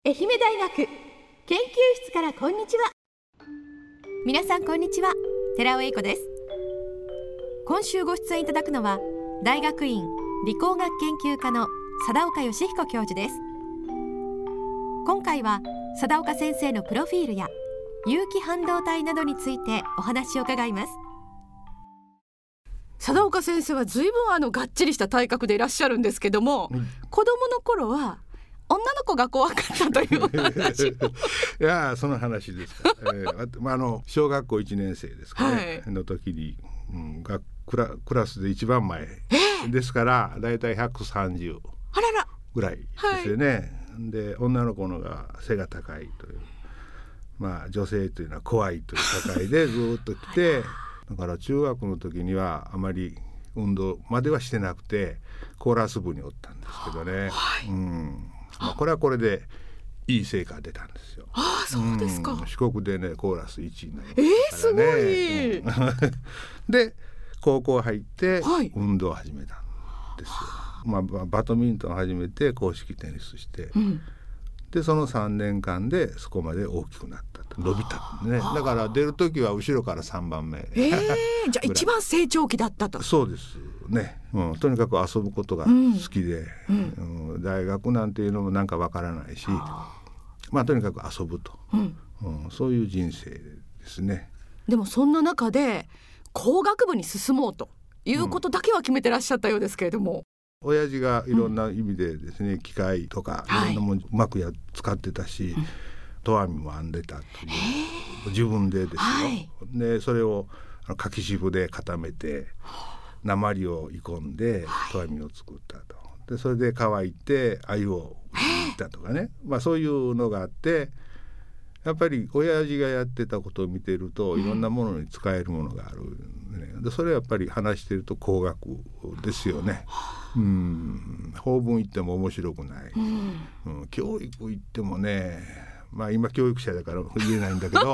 愛媛大学研究室からこんにちは。 皆さんこんにちは、寺尾英子です。今週ご出演いただくのは大学院理工学研究科の貞岡義彦教授です。今回は貞岡先生のプロフィールや有機半導体などについてお話を伺います。 貞岡先生は随分がっちりした体格でいらっしゃるんですけども、子供の頃は女の子が怖かったという話いやその話ですか、小学校1年生ですかね、の時に、クラスで一番前ですからだいたい130ぐらいですよね、で女の子のが背が高いという、女性というのは怖いという社会でずっと来てだから中学の時にはあまり運動まではしてなくてコーラス部におったんですけどね、これはこれでいい成果が出たんですよ。 そうですか。 四国でねコーラス1位になりましたからね、 すごい、 で高校入って運動を始めたんですよ、バドミントンを始めて公式テニスして、でその3年間でそこまで大きくなった伸びたんでね、だから出る時は後ろから3番目、 じゃあ一番成長期だったと。 そうですね、とにかく遊ぶことが好きで、大学なんていうのもなんかわからないし、とにかく遊ぶと、そういう人生ですね。 でもそんな中で工学部に進もうということだけは決めてらっしゃったようですけれども、 親父がいろんな意味でですね、機械とかいろんなものうまく使ってたし、投網も編んでたという自分でですよ、でそれを柿渋で固めて鉛を鋳込んで投網を作ったと、でそれで乾いて鮎を売ったとかね、そういうのがあって、やっぱり親父がやってたことを見てるといろんなものに使えるものがある、でそれはやっぱり話してると工学ですよね。法文行っても面白くない、教育行ってもね、今教育者だから言えないんだけど、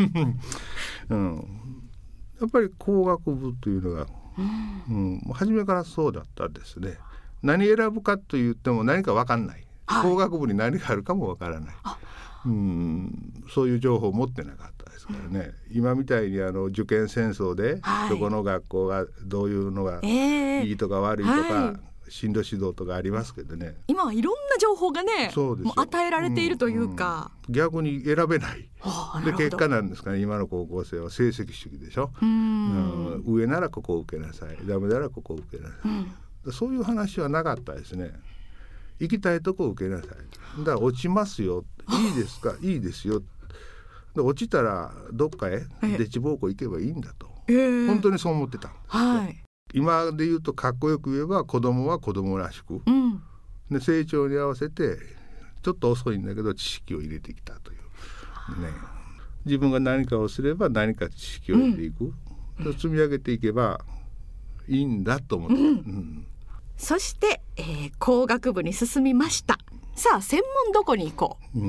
やっぱり工学部というのが、初めからそうだったですね。何選ぶかと言っても何か分かんない、工学部に何があるかも分からない、そういう情報を持ってなかったですからね、今みたいに受験戦争でどこの学校がどういうのがいいとか悪いとか、進路指導とかありますけどね、 今はいろんな情報がねもう与えられているというか、 逆に選べないで結果なんですかね。今の高校生は成績主義でしょ、上ならここを受けなさい、ダメならここを受けなさい、そういう話はなかったですね。行きたいとこを受けなさい、だから落ちますよ、いいですか、いいですよ、で落ちたらどっかへデチ奉公行けばいいんだと、本当にそう思ってたんですよ、今で言うとかっこよく言えば子供は子供らしく、で成長に合わせてちょっと遅いんだけど知識を入れてきたという、自分が何かをすれば何か知識を入れていく、積み上げていけばいいんだと思って、 そして、工学部に進みました。さあ専門どこに行こう、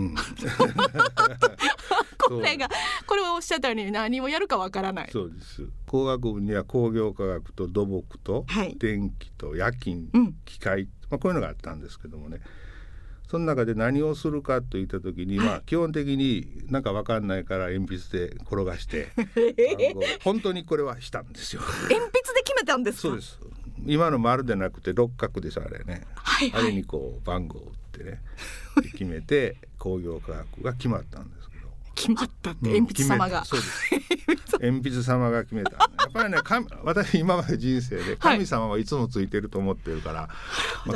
これをおっしゃったように何をやるかわからない。 そうです。工学部には工業科学と土木と電気と夜勤、機械、こういうのがあったんですけどもね、その中で何をするかといった時に、基本的になんかわかんないから鉛筆で転がして本当にこれはしたんですよ。 鉛筆で決めたんですか？ そうです。今の丸でなくて六角です、あれね、あれにこう番号を打ってね決めて工業科学が決まったんですけど、 決まったって鉛筆様が、 そうです鉛筆様が決めた。やっぱりね私今まで人生で神様はいつもついてると思ってるから、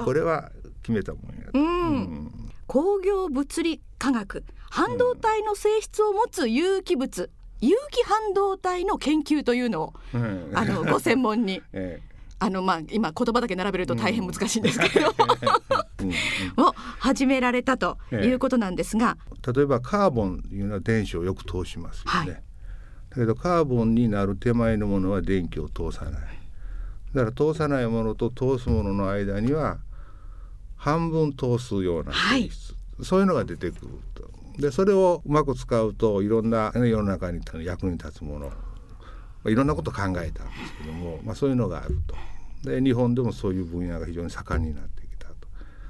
これは決めたもんやと、 工業物理科学、半導体の性質を持つ有機物、有機半導体の研究というのを、ご専門に、今言葉だけ並べると大変難しいんですけど、を始められたということなんですが、 例えばカーボンというのは電子をよく通しますよね、だけどカーボンになる手前のものは電気を通さない。だから通さないものと通すものの間には半分通すような性質、そういうのが出てくると。でそれをうまく使うといろんな世の中に役に立つもの、いろんなことを考えたんですけども、そういうのがあると。で日本でもそういう分野が非常に盛んになってきたと。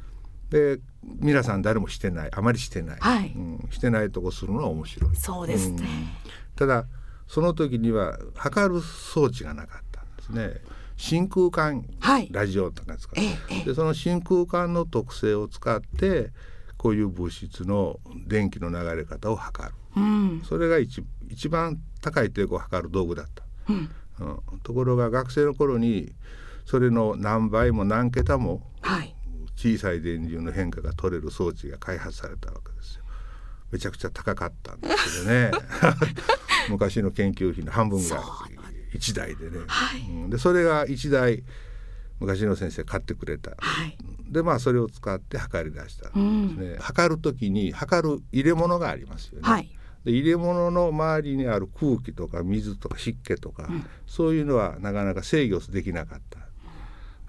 で皆さん誰もしてない、あまりしてない、 はいしてないとこするのは面白い。 そうですね、 ただその時には測る装置がなかったんですね。真空管、ラジオとか使って、でその真空管の特性を使ってこういう物質の電気の流れ方を測る、それが一番高い抵抗を測る道具だった、ところが学生の頃にそれの何倍も何桁も小さい電流の変化が取れる装置が開発されたわけですよ。めちゃくちゃ高かったんですけどね昔の研究費の半分ぐらい1台でね、でそれが1台昔の先生買ってくれた、でそれを使って測り出したんですね。測る時に測る入れ物がありますよね、で入れ物の周りにある空気とか水とか湿気とか、そういうのはなかなか制御できなかった。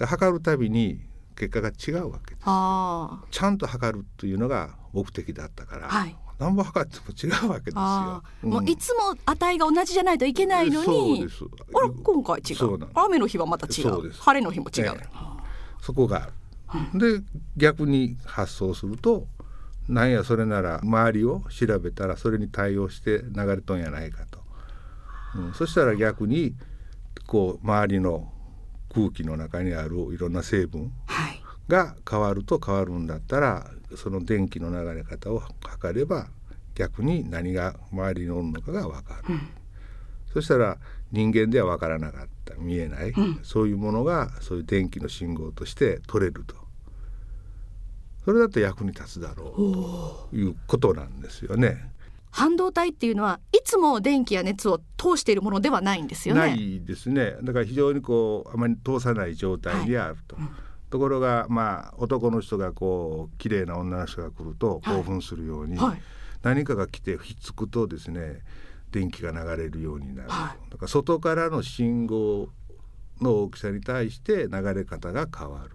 測るたびに結果が違うわけです。ちゃんと測るというのが目的だったから、何本測っても違うわけですよ。 もういつも値が同じじゃないといけないのに、 そうです。 あら今回違う、雨の日はまた違う、晴れの日も違う、 そこがある、で逆に発想すると、なんやそれなら周りを調べたらそれに対応して流れとんやないかと、そしたら逆にこう周りの空気の中にあるいろんな成分が変わると変わるんだったら、その電気の流れ方を測れば逆に何が周りにおるのかが分かる、そしたら人間では分からなかった見えない、そういうものがそういう電気の信号として取れると、それだって役に立つだろうということなんですよね。 半導体っていうのはいつも電気や熱を通しているものではないんですよね。 ないですね。だから非常にこうあまり通さない状態であると、ところが男の人がこう綺麗な女の人が来ると興奮するように、何かが来てひっつくとですね電気が流れるようになる、だから外からの信号の大きさに対して流れ方が変わる、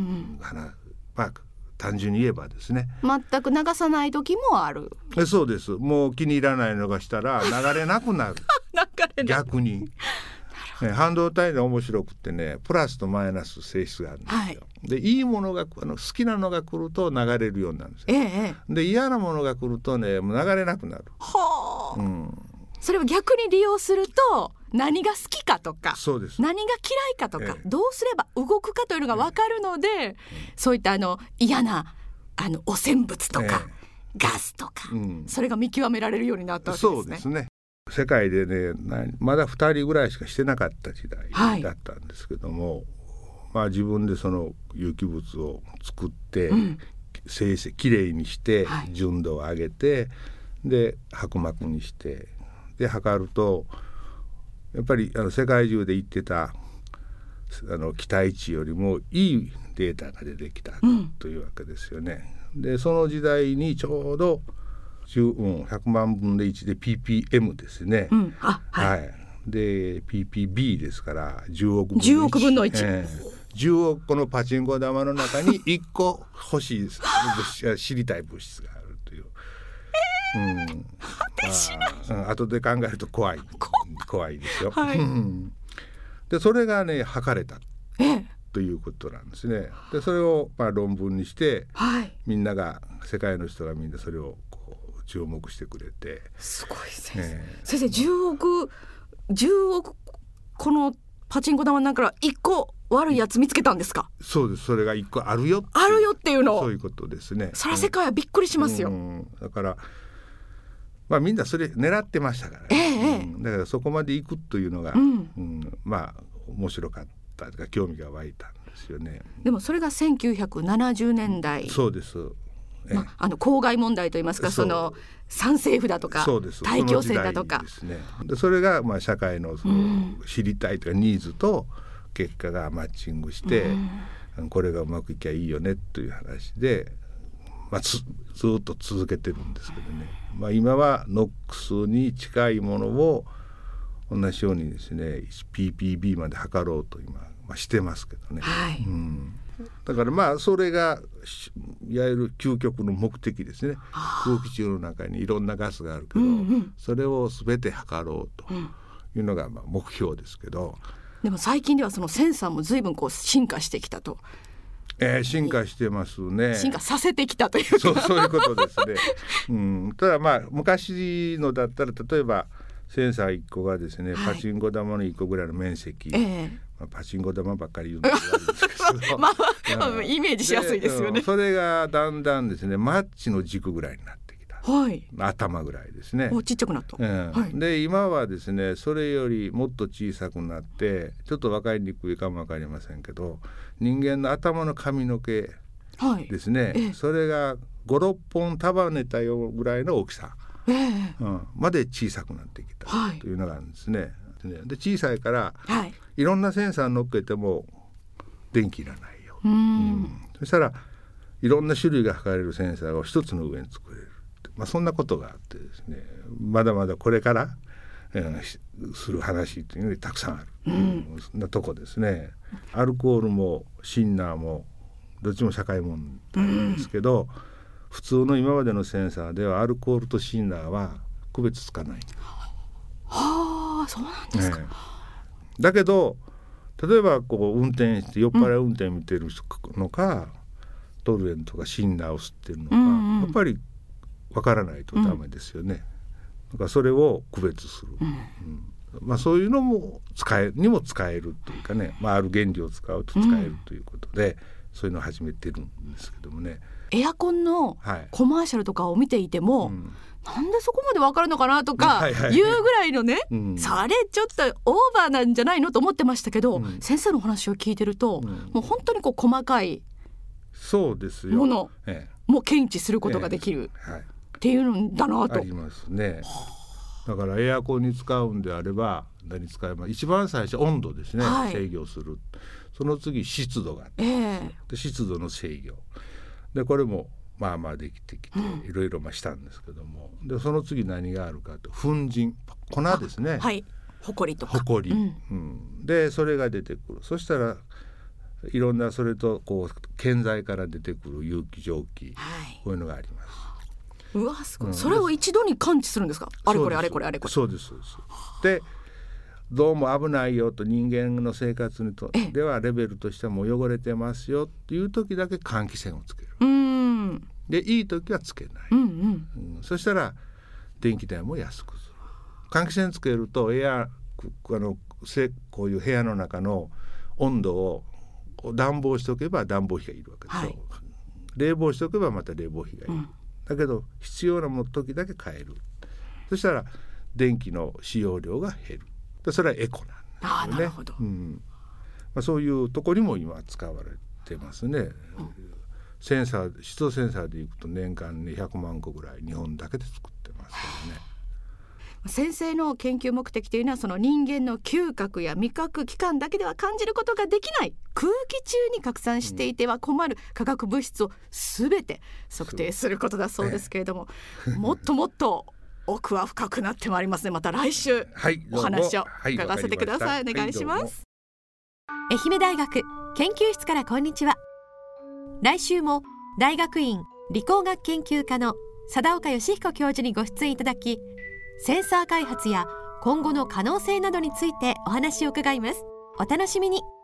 単純に言えばですね、 全く流さない時もある。 そうです。もう気に入らないのがしたら流れなくなる逆に、半導体の面白くってね、プラスとマイナス性質があるんですよ、でいいものが好きなのが来ると流れるようになるんですよ、で嫌なものが来るとねもう流れなくなる。 それを逆に利用すると何が好きかとか、 そうです、 何が嫌いかとか、どうすれば動くかというのが分かるので、そういった嫌な汚染物とか、ガスとか、それが見極められるようになったわけですね。 そうですね。世界でねまだ2人ぐらいしかしてなかった時代だったんですけども、自分でその有機物を作って、きれいにして純度を上げて、で薄膜にしてで測るとやっぱり世界中で言ってた期待値よりもいいデータが出てきたというわけですよね。でその時代にちょうど100万分の1で ppm ですね、で ppb ですから10億分の1、10億個のパチンコ玉の中に1個欲しい知りたい物質があるという、後で考えると怖いですよ、でそれがね測れたということなんですね。でそれを論文にして、みんなが世界の人がみんなそれをこう注目してくれて。 すごい先生、先生10億このパチンコ玉の中から1個悪いやつ見つけたんですか？ そうです。それが1個あるよっていうの、 そういうことですね。 それは世界はびっくりしますよ、 だからみんなそれ狙ってましたからね、だからそこまで行くというのが、面白かったとか興味が湧いたんですよね。 でもそれが1970年代、 そうです、 公害問題といいますか、その賛成府だとか大気汚染だとか、 でそれが社会のその知りたいというかニーズと結果がマッチングして、これがうまくいきゃいいよねという話で、ずっと続けてるんですけどね、今は NOx に近いものを同じようにですね ppb まで測ろうと今、してますけどね、だからそれがいわゆる究極の目的ですね。空気中の中にいろんなガスがあるけど、それを全て測ろうというのが目標ですけど、 でも最近ではそのセンサーも随分進化してきたと。 進化してますね。 進化させてきたというかそういうことですね。ただまあ昔のだったら例えばセンサー1個がですね、パチンコ玉の1個ぐらいの面積、パチンコ玉ばっかり言うんですけどまあ、イメージしやすいですよね。 それがだんだんですねマッチの軸ぐらいになってきた、頭ぐらいですね。 ちっちゃくなった、 で今はですねそれよりもっと小さくなってちょっと分かりにくいかも分かりませんけど、人間の頭の髪の毛ですね、それが 5,6 本束ねたよぐらいの大きさ、まで小さくなってきたというのがあるんですね。で小さいから、いろんなセンサー乗っけても電気いらないよ、そしたらいろんな種類が測れるセンサーを一つの上に作れる、そんなことがあってですね、まだまだこれから、する話というのにたくさんある、そんなとこですね。アルコールもシンナーもどっちも社会問題ですけど、普通の今までのセンサーではアルコールとシンナーは区別つかない。 そうなんですか。 だけど例えばこう運転して酔っ払い運転見てるのか、トルエンとかシンナーを吸ってるのか、やっぱりわからないとダメですよね。だからそれを区別する、そういうのも使えるというかね、ある原理を使うと使えるということで、そういうのを始めてるんですけどもね。 エアコンのコマーシャルとかを見ていても、なんでそこまで分かるのかなとかいうぐらいのね、それちょっとオーバーなんじゃないのと思ってましたけど、先生のお話を聞いてると、もう本当にこう細かいものも検知することができるっていうんだなと。 ありますね。だからエアコンに使うんであれば何使えば一番最初温度ですね、制御する。その次湿度があって、で湿度の制御で、これもまあできてきていろいろしたんですけども、でその次何があるかと、粉塵、粉ですね。 ほこりとか。 でそれが出てくる。そしたらいろんなそれとこう建材から出てくる有機蒸気、こういうのがあります。 うわすごい、それを一度に感知するんですか。あれこれあれこれあれこれ。 そうです。でどうも危ないよと、人間の生活にとではレベルとしてはもう汚れてますよっていう時だけ換気扇をつける。でいい時はつけない。そしたら電気代も安くする。換気扇つけるとこういう部屋の中の温度を暖房しておけば暖房費がいるわけでしょ、冷房しておけばまた冷房費がいる、だけど必要な時だけ変える。そしたら電気の使用量が減る。でそれはエコなんですよね。なるほど。そういうところにも今使われてますね。センサー、湿度センサーでいくと年間に100万個ぐらい日本だけで作ってますからね。 先生の研究目的というのは、その人間の嗅覚や味覚器官だけでは感じることができない空気中に拡散していては困る化学物質を全て測定することだそうですけれども、もっともっと奥は深くなってまいりますね。また来週お話を伺わせてください。お願いします。 愛媛大学研究室からこんにちは。来週も大学院理工学研究科の貞岡義彦教授にご出演いただき、センサー開発や今後の可能性などについてお話を伺います。お楽しみに。